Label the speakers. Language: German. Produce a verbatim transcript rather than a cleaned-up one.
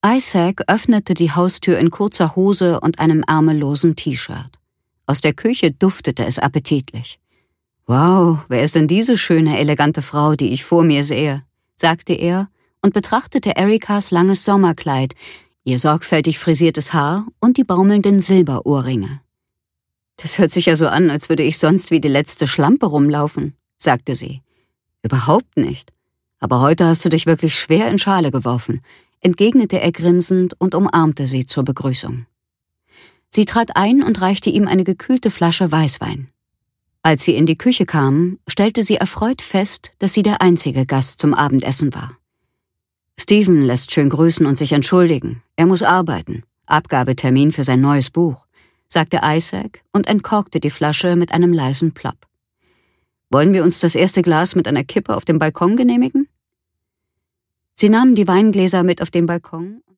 Speaker 1: Isaac öffnete die Haustür in kurzer Hose und einem ärmellosen T-Shirt. Aus der Küche duftete es appetitlich. »Wow, wer ist denn diese schöne, elegante Frau, die ich vor mir sehe?« sagte er und betrachtete Erikas langes Sommerkleid, ihr sorgfältig frisiertes Haar und die baumelnden Silberohrringe. »Das hört sich ja so an, als würde ich sonst wie die letzte Schlampe rumlaufen«, sagte sie. »Überhaupt nicht. Aber heute hast du dich wirklich schwer in Schale geworfen«, entgegnete er grinsend und umarmte sie zur Begrüßung. Sie trat ein und reichte ihm eine gekühlte Flasche Weißwein. Als sie in die Küche kamen, stellte sie erfreut fest, dass sie der einzige Gast zum Abendessen war. »Steven lässt schön grüßen und sich entschuldigen. Er muss arbeiten. Abgabetermin für sein neues Buch«, sagte Isaac und entkorkte die Flasche mit einem leisen Plopp. »Wollen wir uns das erste Glas mit einer Kippe auf dem Balkon genehmigen?« Sie nahmen die Weingläser mit auf den Balkon